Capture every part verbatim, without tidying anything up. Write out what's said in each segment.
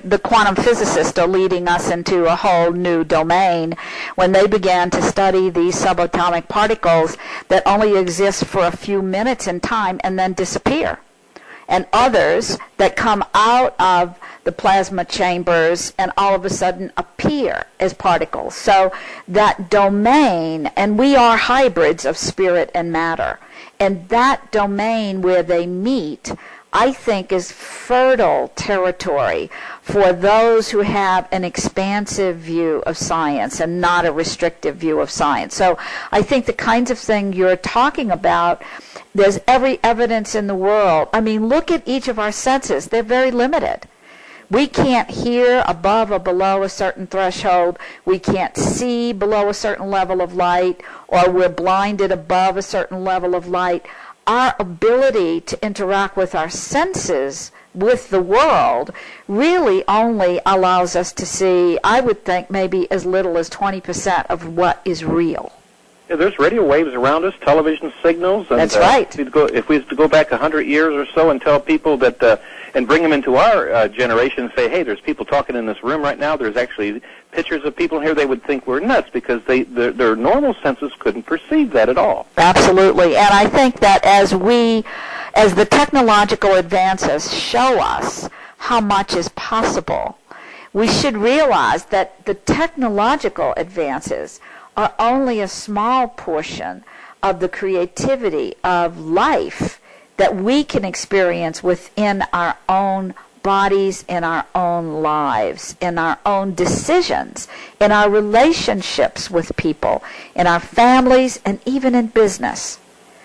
the quantum physicists are leading us into a whole new domain when they began to study these subatomic particles that only exist for a few minutes in time and then disappear, and others that come out of the plasma chambers and all of a sudden appear as particles. So that domain, and we are hybrids of spirit and matter, and that domain where they meet, I think, is fertile territory for those who have an expansive view of science and not a restrictive view of science. So I think the kinds of thing you're talking about, there's every evidence in the world. I mean, look at each of our senses. They're very limited. We can't hear above or below a certain threshold. We can't see below a certain level of light, or we're blinded above a certain level of light. Our ability to interact with our senses, with the world, really only allows us to see, I would think, maybe as little as twenty percent of what is real. Yeah, there's radio waves around us, television signals. And, That's right. Uh, if, go, if we was to go back a hundred years or so and tell people that, uh, and bring them into our uh, generation and say, hey, there's people talking in this room right now, there's actually pictures of people here, they would think we're nuts because they their, their normal senses couldn't perceive that at all. Absolutely. And I think that as we, as the technological advances show us how much is possible, we should realize that the technological advances are only a small portion of the creativity of life that we can experience within our own bodies, in our own lives, in our own decisions, in our relationships with people, in our families, and even in business.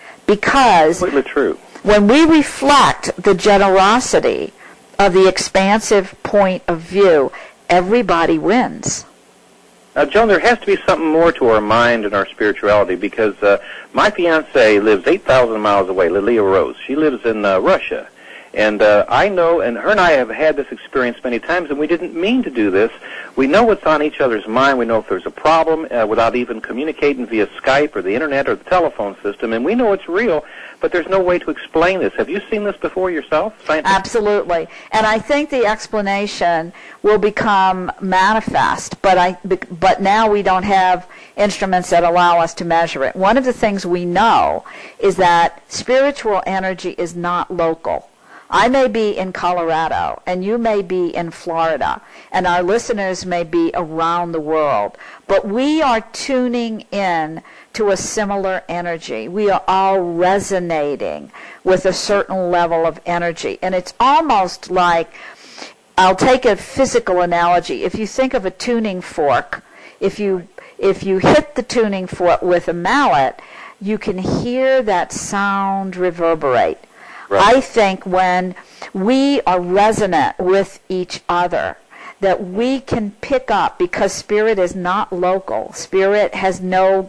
Because completely true. When we reflect the generosity of the expansive point of view, everybody wins. Now, Joan, there has to be something more to our mind and our spirituality because uh, my fiancée lives eight thousand miles away, Lilia Rose. She lives in uh, Russia. And uh, I know, and her and I have had this experience many times, and we didn't mean to do this. We know what's on each other's mind. We know if there's a problem uh, without even communicating via Skype or the Internet or the telephone system, and we know it's real, but there's no way to explain this. Have you seen this before yourself? Scientific? Absolutely. And I think the explanation will become manifest, but I, but now we don't have instruments that allow us to measure it. One of the things we know is that spiritual energy is not local. I may be in Colorado, and you may be in Florida, and our listeners may be around the world, but we are tuning in to a similar energy. We are all resonating with a certain level of energy, and it's almost like, I'll take a physical analogy. If you think of a tuning fork, if you if you hit the tuning fork with a mallet, you can hear that sound reverberate. Right. I think when we are resonant with each other, that we can pick up, because spirit is not local. Spirit has no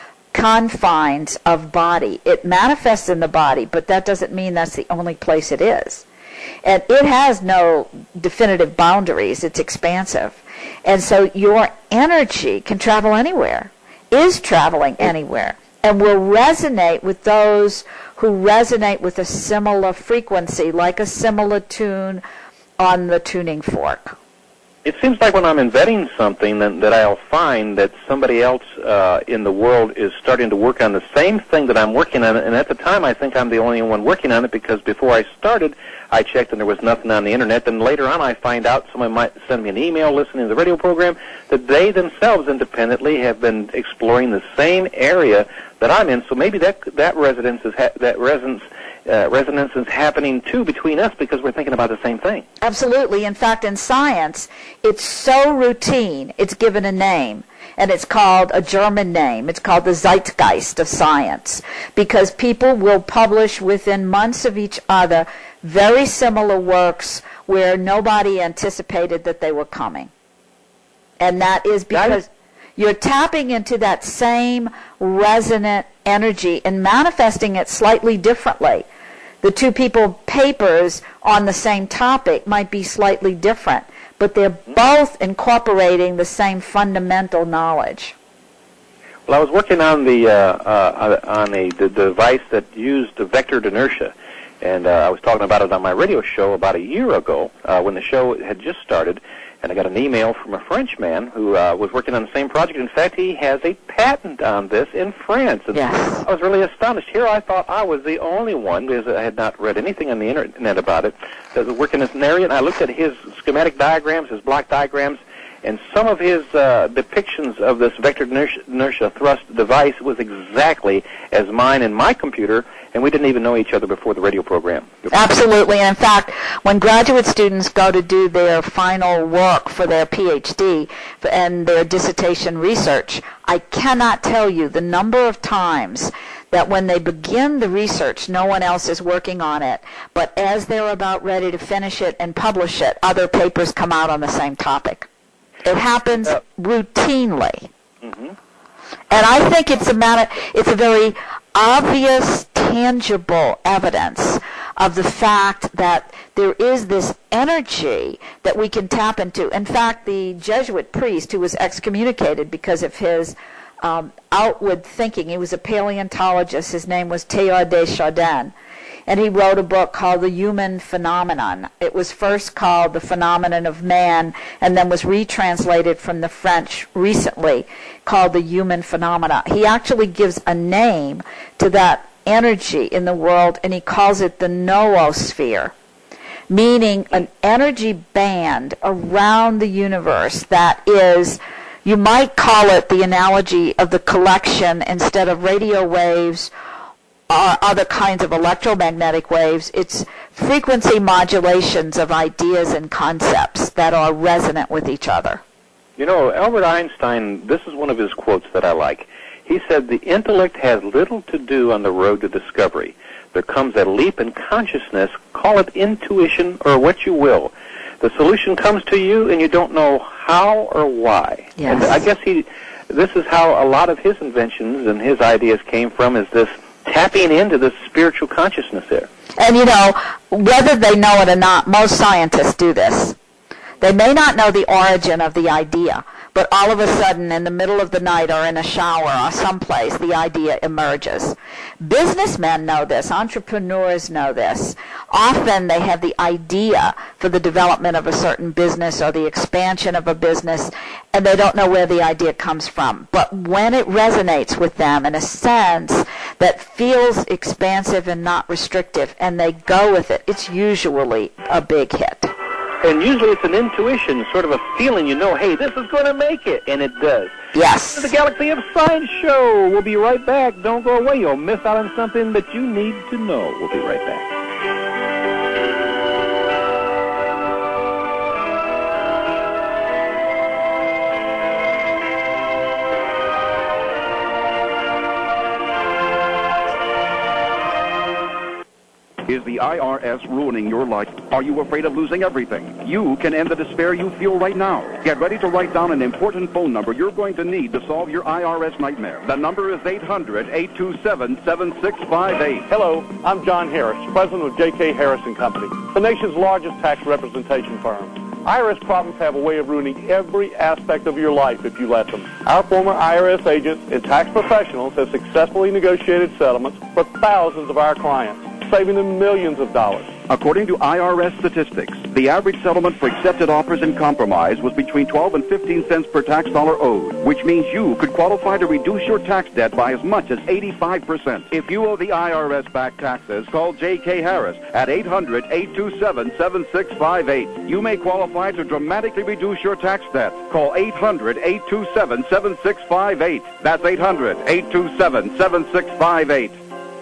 confines of body. It manifests in the body, but that doesn't mean that's the only place it is. And it has no definitive boundaries. It's expansive. And so your energy can travel anywhere, is traveling anywhere, and will resonate with those who resonate with a similar frequency, like a similar tune on the tuning fork. It seems like when I'm inventing something that, that I'll find that somebody else uh, in the world is starting to work on the same thing that I'm working on, and at the time I think I'm the only one working on it because before I started, I checked and there was nothing on the Internet. Then later on I find out someone might send me an email listening to the radio program that they themselves independently have been exploring the same area that I'm in. So maybe that that resonance is ha- that resonance uh, resonance is happening too between us because we're thinking about the same thing. Absolutely. In fact, in science, it's so routine. It's given a name, and it's called a German name. It's called the Zeitgeist of science, because people will publish within months of each other very similar works where nobody anticipated that they were coming. And that is because you're tapping into that same resonant energy and manifesting it slightly differently. The two people papers on the same topic might be slightly different, but they're both incorporating the same fundamental knowledge. Well, I was working on the uh, uh, on a the device that used the vectored inertia, And uh, I was talking about it on my radio show about a year ago uh, when the show had just started, and I got an email from a French man who uh, was working on the same project. In fact, he has a patent on this in France. And yes. I was really astonished. Here I thought I was the only one, because I had not read anything on the Internet about it, that was working in this area. And I looked at his schematic diagrams, his block diagrams, and some of his uh, depictions of this vector inertia, inertia thrust device was exactly as mine in my computer, and we didn't even know each other before the radio program. Absolutely. And in fact, when graduate students go to do their final work for their P H D and their dissertation research, I cannot tell you the number of times that when they begin the research, no one else is working on it, but as they're about ready to finish it and publish it, other papers come out on the same topic. It happens uh, routinely. Mm-hmm. And I think it's a matter, it's a very obvious, tangible evidence of the fact that there is this energy that we can tap into. In fact, the Jesuit priest who was excommunicated because of his um, outward thinking, he was a paleontologist, his name was Teilhard de Chardin, and he wrote a book called The Human Phenomenon. It was first called The Phenomenon of Man, and then was retranslated from the French recently called The Human Phenomena. He actually gives a name to that energy in the world, and he calls it the noosphere, meaning an energy band around the universe that is, you might call it the analogy of the collection, instead of radio waves or other kinds of electromagnetic waves, it's frequency modulations of ideas and concepts that are resonant with each other. You know, Albert Einstein, this is one of his quotes that I like. He said, "The intellect has little to do on the road to discovery. There comes a leap in consciousness, call it intuition or what you will. The solution comes to you and you don't know how or why." Yes. And I guess he, this is how a lot of his inventions and his ideas came from, is this tapping into this spiritual consciousness there. And, you know, whether they know it or not, most scientists do this. They may not know the origin of the idea, but all of a sudden, in the middle of the night or in a shower or someplace, the idea emerges. Businessmen know this. Entrepreneurs know this. Often they have the idea for the development of a certain business or the expansion of a business, and they don't know where the idea comes from. But when it resonates with them in a sense that feels expansive and not restrictive, and they go with it, it's usually a big hit. And usually it's an intuition, sort of a feeling, you know, hey, this is going to make it, and it does. Yes. This is the Galaxy of Science show. We'll be right back. Don't go away. You'll miss out on something that you need to know. We'll be right back. Is the I R S ruining your life? Are you afraid of losing everything? You can end the despair you feel right now. Get ready to write down an important phone number you're going to need to solve your I R S nightmare. The number is eight hundred, eight two seven, seven six five eight. Hello, I'm John Harris, president of J K Harris and Company, the nation's largest tax representation firm. I R S problems have a way of ruining every aspect of your life if you let them. Our former I R S agents and tax professionals have successfully negotiated settlements for thousands of our clients, saving them millions of dollars. According to I R S statistics, the average settlement for accepted offers in compromise was between twelve and fifteen cents per tax dollar owed, which means you could qualify to reduce your tax debt by as much as eighty-five percent. If you owe the I R S back taxes, call J K Harris at eight hundred, eight two seven, seven six five eight. You may qualify to dramatically reduce your tax debt. Call eight hundred, eight two seven, seven six five eight. That's eight hundred, eight two seven, seven six five eight.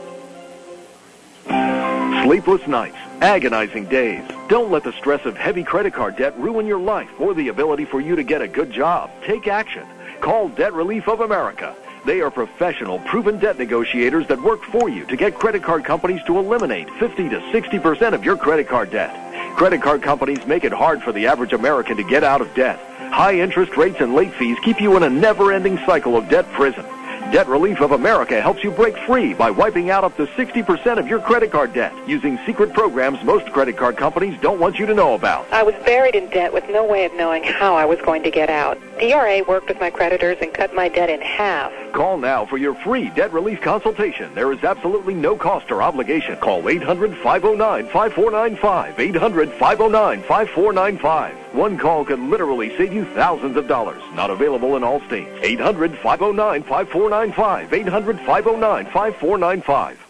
Sleepless nights, agonizing days. Don't let the stress of heavy credit card debt ruin your life or the ability for you to get a good job. Take action. Call Debt Relief of America. They are professional, proven debt negotiators that work for you to get credit card companies to eliminate fifty to sixty percent of your credit card debt. Credit card companies make it hard for the average American to get out of debt. High interest rates and late fees keep you in a never-ending cycle of debt prison. Debt Relief of America helps you break free by wiping out up to sixty percent of your credit card debt using secret programs most credit card companies don't want you to know about. I was buried in debt with no way of knowing how I was going to get out. D R A worked with my creditors and cut my debt in half. Call now for your free debt relief consultation. There is absolutely no cost or obligation. Call eight hundred, five oh nine, five four nine five. eight hundred, five oh nine, five four nine five. One call could literally save you thousands of dollars. Not available in all states. eight hundred, five oh nine, five four nine five. eight hundred, five oh nine, five four nine five.